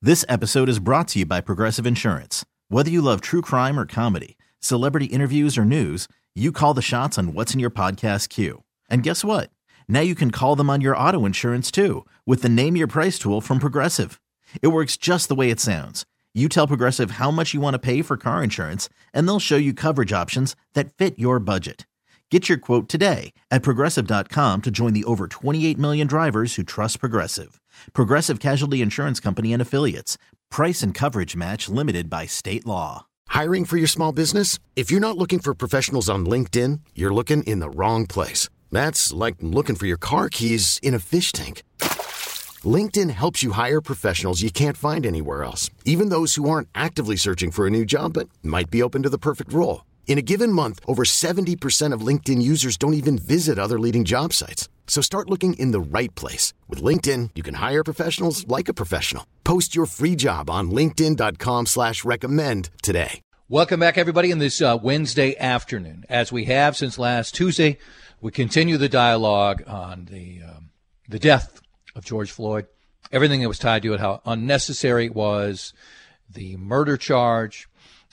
This episode is brought to you by Progressive Insurance. Whether you love true crime or comedy, celebrity interviews or news, you call the shots on what's in your podcast queue. And guess what? Now you can call them on your auto insurance too with the Name Your Price tool from Progressive. It works just the way it sounds. You tell Progressive how much you want to pay for car insurance, and they'll show you coverage options that fit your budget. Get your quote today at Progressive.com to join the over 28 million drivers who trust Progressive. Progressive Casualty Insurance Company and Affiliates. Price and coverage match limited by state law. Hiring for your small business? If you're not looking for professionals on LinkedIn, you're looking in the wrong place. That's like looking for your car keys in a fish tank. LinkedIn helps you hire professionals you can't find anywhere else, even those who aren't actively searching for a new job but might be open to the perfect role. In a given month, over 70% of LinkedIn users don't even visit other leading job sites. So start looking in the right place. With LinkedIn, you can hire professionals like a professional. Post your free job on linkedin.com/recommend today. Welcome back, everybody, in this Wednesday afternoon. As we have since last Tuesday, we continue the dialogue on the death of George Floyd, everything that was tied to it, how unnecessary it was, the murder charge,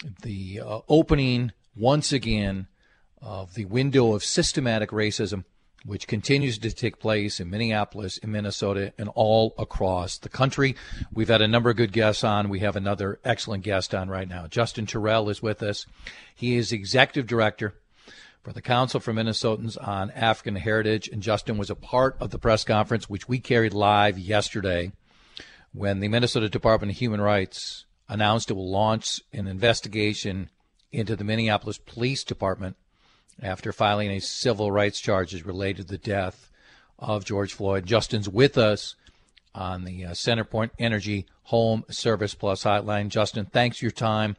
the opening once again of the window of systematic racism, which continues to take place in Minneapolis, in Minnesota, and all across the country. We've had a number of good guests on. We have another excellent guest on right now. Justin Terrell is with us. He is executive director for the Council for Minnesotans on African Heritage, and Justin was a part of the press conference, which we carried live yesterday, when the Minnesota Department of Human Rights announced it will launch an investigation into the Minneapolis Police Department after filing a civil rights charges related to the death of George Floyd. Justin's with us on the CenterPoint Energy Home Service Plus hotline. Justin, thanks for your time.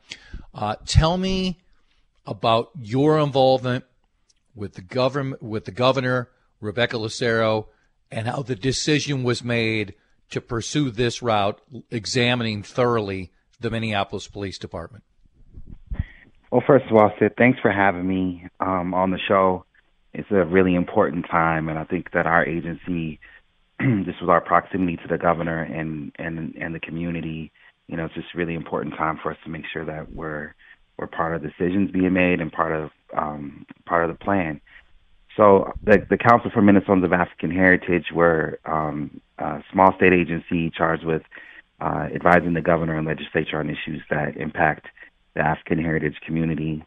Tell me about your involvement with the governor, Rebecca Lucero, and how the decision was made to pursue this route, examining thoroughly the Minneapolis Police Department. Well, first of all, Sid, thanks for having me on the show. It's a really important time, and I think that our agency, this was our proximity to the governor and the community. You know, it's just really important time for us to make sure that we're part of decisions being made and part of the plan. So the Council for Minnesotans of African Heritage, we're a small state agency charged with advising the governor and legislature on issues that impact the African heritage community.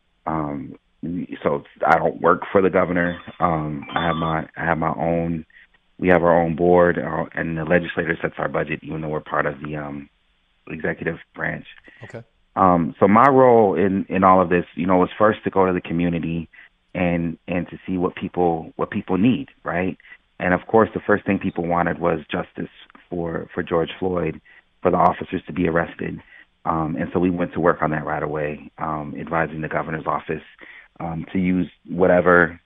So I don't work for the governor. I have my own. We have our own board, and the legislature sets our budget, even though we're part of the executive branch. Okay. So my role in all of this, was first to go to the community and to see what people need, right? And of course, the first thing people wanted was justice for George Floyd, for the officers to be arrested. And so we went to work on that right away, advising the governor's office to use whatever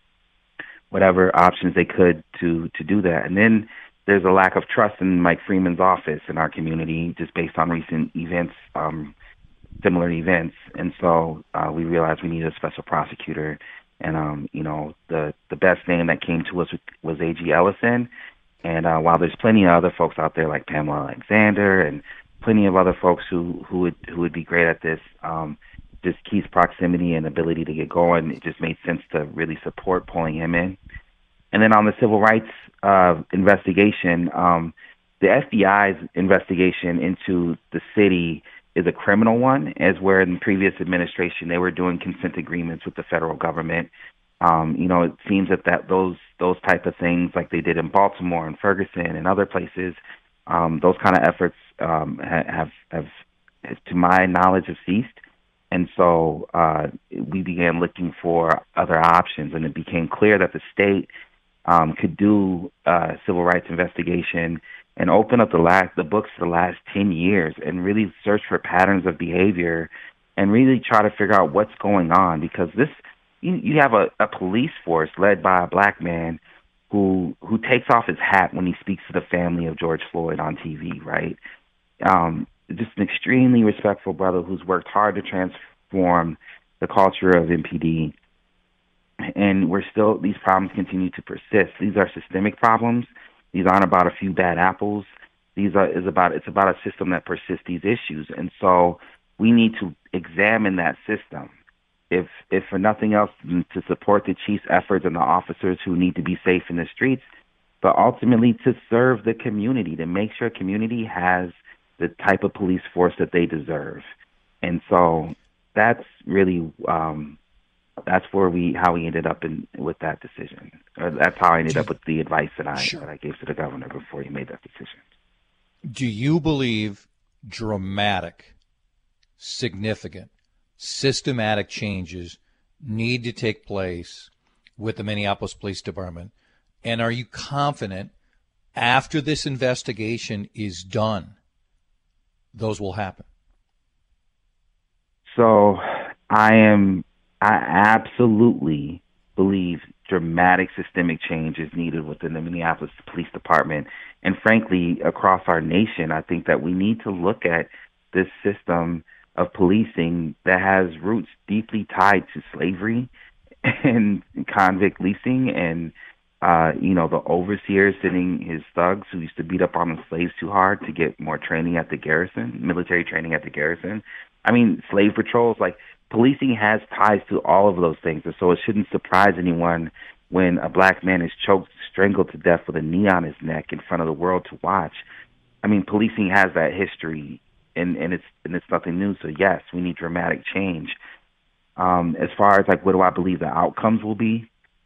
options they could to do that. And then there's a lack of trust in Mike Freeman's office in our community, just based on recent events, similar events. And so we realized we needed a special prosecutor. And, the best name that came to us was A.G. Ellison. And while there's plenty of other folks out there like Pamela Alexander and plenty of other folks who would be great at this, just Keith's proximity and ability to get going, it just made sense to really support pulling him in. And then on the civil rights investigation, the FBI's investigation into the city is a criminal one, as where in the previous administration they were doing consent agreements with the federal government. It seems that those type of things, like they did in Baltimore and Ferguson and other places, those kind of efforts have, to my knowledge, have ceased. And so we began looking for other options, and it became clear that the state could do a civil rights investigation and open up the books for the last 10 years and really search for patterns of behavior and really try to figure out what's going on. Because you have a police force led by a black man who takes off his hat when he speaks to the family of George Floyd on TV, right? Just an extremely respectful brother who's worked hard to transform the culture of MPD. And these problems continue to persist. These are systemic problems. These aren't about a few bad apples. It's about a system that persists these issues, and so we need to examine that system. If for nothing else, to support the chief's efforts and the officers who need to be safe in the streets, but ultimately to serve the community, to make sure community has the type of police force that they deserve. And so that's really that's how we ended up with that decision. That's how I ended up with the advice that I gave to the governor before he made that decision. Do you believe dramatic, significant, systematic changes need to take place with the Minneapolis Police Department? And are you confident after this investigation is done, those will happen? So I absolutely believe dramatic systemic change is needed within the Minneapolis Police Department. And frankly, across our nation, I think that we need to look at this system of policing that has roots deeply tied to slavery and convict leasing and the overseer sending his thugs who used to beat up on the slaves too hard to get more training at the garrison, military training at the garrison. I mean, slave patrols, like policing has ties to all of those things. And so it shouldn't surprise anyone when a black man is choked, strangled to death with a knee on his neck in front of the world to watch. I mean, policing has that history, and it's nothing new. So yes, we need dramatic change. As far as like what do I believe the outcomes will be,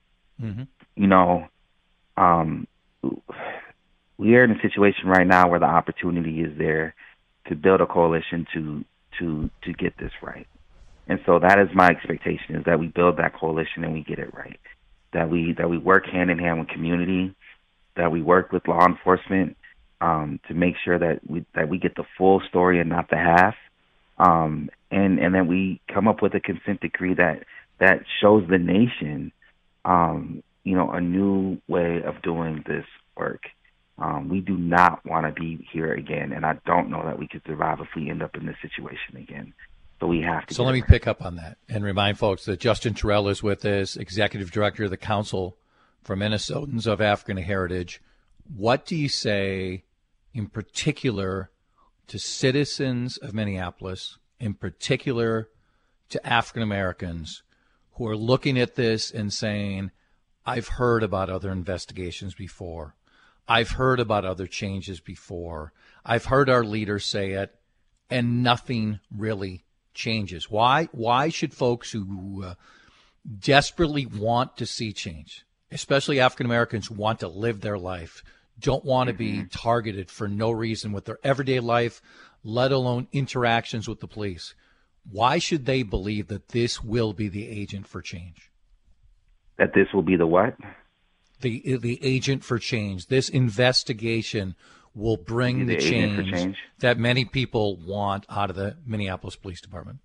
we are in a situation right now where the opportunity is there to build a coalition to get this right. And so that is my expectation, is that we build that coalition and we get it right. That we work hand in hand with community, that we work with law enforcement to make sure that we get the full story and not the half. And then we come up with a consent decree that shows the nation a new way of doing this work. We do not want to be here again, and I don't know that we could survive if we end up in this situation again. So we have to. So let me pick up on that and remind folks that Justin Terrell is with us, Executive Director of the Council for Minnesotans of African Heritage. What do you say in particular to citizens of Minneapolis, in particular to African Americans who are looking at this and saying, I've heard about other investigations before. I've heard about other changes before. I've heard our leaders say it, and nothing really changes. Why should folks who desperately want to see change, especially African Americans who want to live their life, don't want to be targeted for no reason with their everyday life, let alone interactions with the police? Why should they believe that this will be the agent for change? That this will be the what? The agent for change. This investigation will bring the change that many people want out of the Minneapolis Police Department.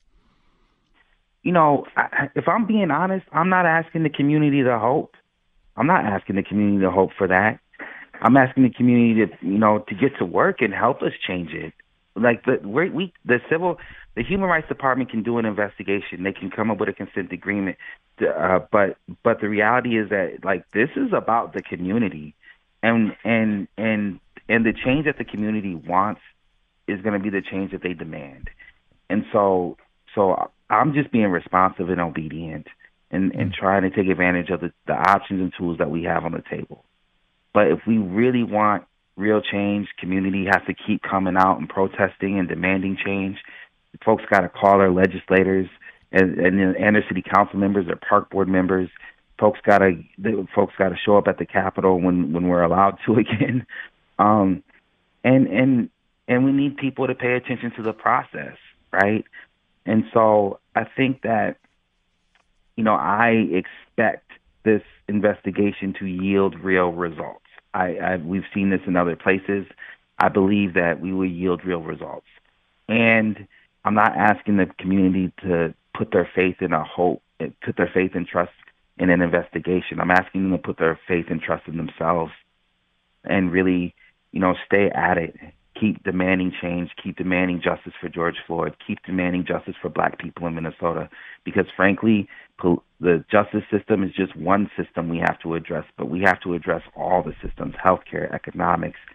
If I'm being honest, I'm not asking the community to hope. I'm not asking the community to hope for that. I'm asking the community to get to work and help us change it. Like the Human Rights Department can do an investigation. They can come up with a consent agreement. But the reality is that this is about the community, and the change that the community wants is going to be the change that they demand. And so I'm just being responsive and obedient and trying to take advantage of the options and tools that we have on the table. But if we really want real change, community has to keep coming out and protesting and demanding change. Folks got to call their legislators and their city council members, their park board members. Folks got to show up at the Capitol when we're allowed to again. And we need people to pay attention to the process, right? And so I think that, I expect this investigation to yield real results. We've seen this in other places. I believe that we will yield real results. And I'm not asking the community to put their faith and trust in an investigation. I'm asking them to put their faith and trust in themselves and really, stay at it. Keep demanding change. Keep demanding justice for George Floyd. Keep demanding justice for Black people in Minnesota. Because frankly, the justice system is just one system we have to address, but we have to address all the systems: healthcare, economics,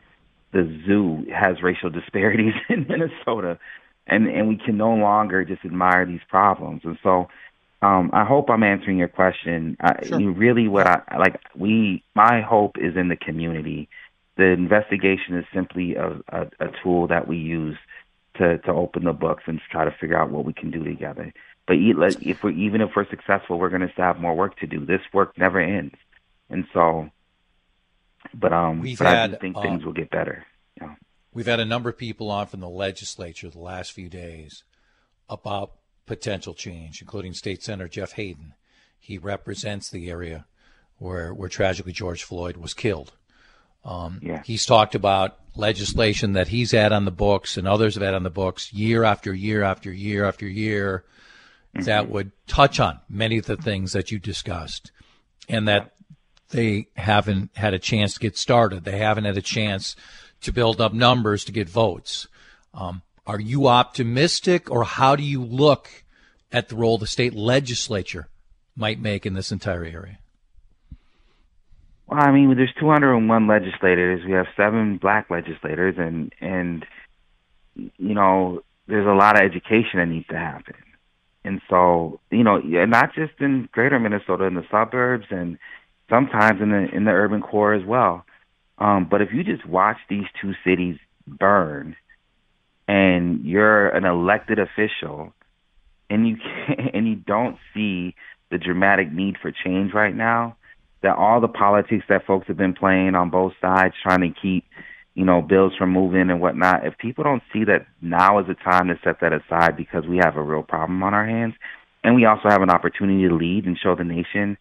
the zoo has racial disparities in Minnesota, and we can no longer just admire these problems. And so, I hope I'm answering your question. Sure. Really, my hope is in the community. The investigation is simply a tool that we use to open the books and try to figure out what we can do together. But even if we're successful, we're going to have more work to do. This work never ends, and so. But I do think things will get better. Yeah. We've had a number of people on from the legislature the last few days about potential change, including State Senator Jeff Hayden. He represents the area where tragically George Floyd was killed. He's talked about legislation that he's had on the books and others have had on the books year after year after year after year that would touch on many of the things that you discussed, and that they haven't had a chance to get started. They haven't had a chance to build up numbers to get votes. Are you optimistic, or how do you look at the role the state legislature might make in this entire area? Well, I mean, there's 201 legislators. We have 7 black legislators, and you know, there's a lot of education that needs to happen. And so, you know, not just in greater Minnesota, in the suburbs, and sometimes in the urban core as well. But if you just watch these 2 cities burn, and you're an elected official, and you don't see the dramatic need for change right now, that all the politics that folks have been playing on both sides, trying to keep, you know, bills from moving and whatnot, if people don't see that now is the time to set that aside because we have a real problem on our hands, and we also have an opportunity to lead and show the nation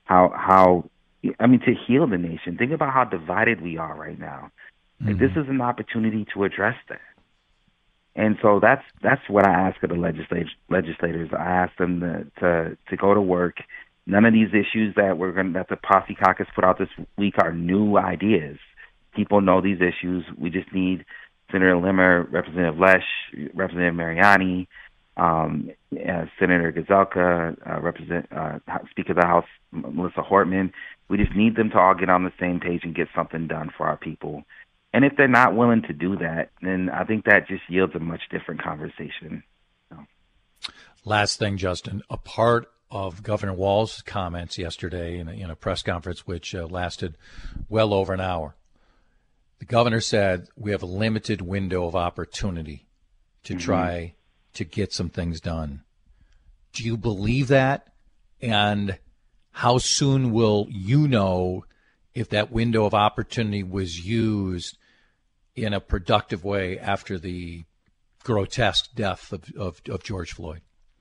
to heal the nation. Think about how divided we are right now. Like, this is an opportunity to address that. And so that's what I ask of the legislators. I ask them to go to work. None of these issues that the Posse Caucus put out this week are new ideas. People know these issues. We just need Senator Limmer, Representative Lesh, Representative Mariani, Senator Gazelka, Speaker of the House Melissa Hortman. We just need them to all get on the same page and get something done for our people. And if they're not willing to do that, then I think that just yields a much different conversation. Last thing, Justin, a part of Governor Walz's comments yesterday in a press conference which lasted well over an hour, the governor said we have a limited window of opportunity to try to get some things done. Do you believe that? And how soon will you know if that window of opportunity was used in a productive way after the grotesque death of George Floyd?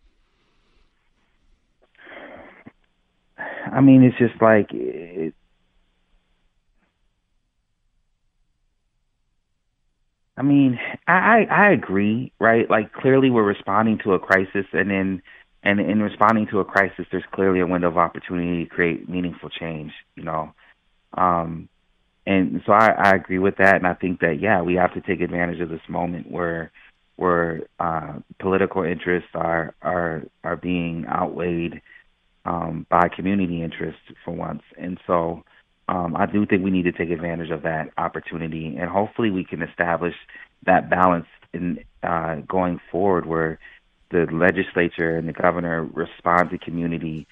I mean, it's just like I agree, right? Like, clearly we're responding to a crisis, and in responding to a crisis, there's clearly a window of opportunity to create meaningful change, you know. And so I agree with that, and I think that, yeah, we have to take advantage of this moment where political interests are being outweighed by community interests for once. And so I do think we need to take advantage of that opportunity, and hopefully we can establish that balance in going forward, where the legislature and the governor respond to community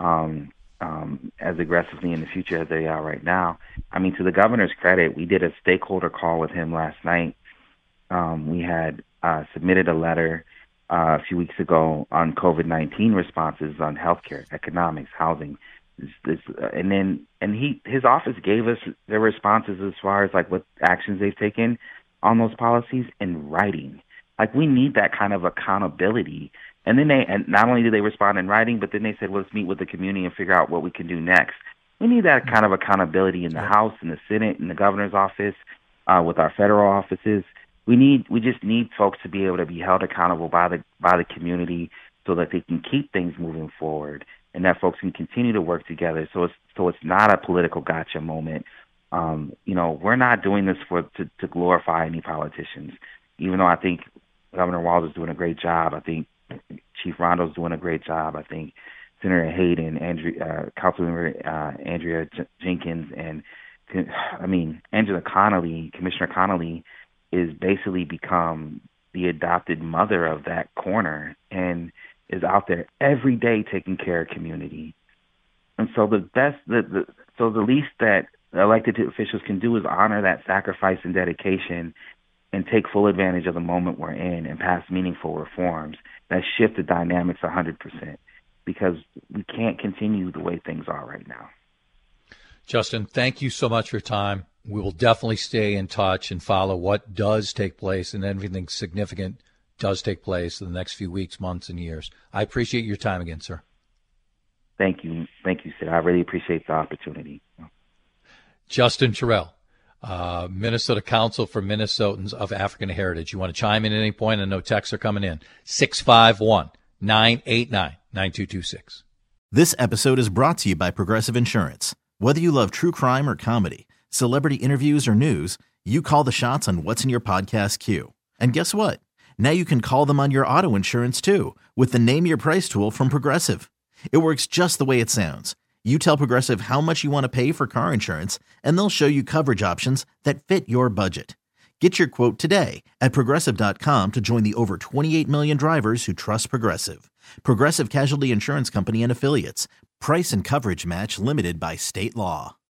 as aggressively in the future as they are right now. I mean, to the governor's credit, we did a stakeholder call with him last night. We had submitted a letter a few weeks ago on COVID-19 responses on healthcare, economics, housing, and his office gave us their responses as far as like what actions they've taken on those policies in writing. Like, we need that kind of accountability. And then and not only did they respond in writing, but then they said, well, let's meet with the community and figure out what we can do next. We need that kind of accountability in the House, in the Senate, in the governor's office, with our federal offices. We just need folks to be able to be held accountable by the community so that they can keep things moving forward, and that folks can continue to work together. So it's not a political gotcha moment. We're not doing this to glorify any politicians, even though I think Governor Walz is doing a great job. I think Chief Rondo's doing a great job. I think Senator Hayden, Councilmember Andrea Jenkins, and Angela Connolly, Commissioner Connolly, is basically become the adopted mother of that corner and is out there every day taking care of community. And so the least that elected officials can do is honor that sacrifice and dedication and take full advantage of the moment we're in and pass meaningful reforms that shift the dynamics 100%, because we can't continue the way things are right now. Justin, thank you so much for your time. We will definitely stay in touch and follow what does take place, and everything significant does take place in the next few weeks, months, and years. I appreciate your time again, sir. Thank you, Sid. I really appreciate the opportunity. Justin Cherrelle, Minnesota Council for Minnesotans of African Heritage. You want to chime in at any point? I know texts are coming in. 651-989-9226. This episode is brought to you by Progressive Insurance. Whether you love true crime or comedy, celebrity interviews or news, you call the shots on what's in your podcast queue. And guess what? Now you can call them on your auto insurance too with the Name Your Price tool from Progressive. It works just the way it sounds. You tell Progressive how much you want to pay for car insurance, and they'll show you coverage options that fit your budget. Get your quote today at Progressive.com to join the over 28 million drivers who trust Progressive. Progressive Casualty Insurance Company and Affiliates. Price and coverage match limited by state law.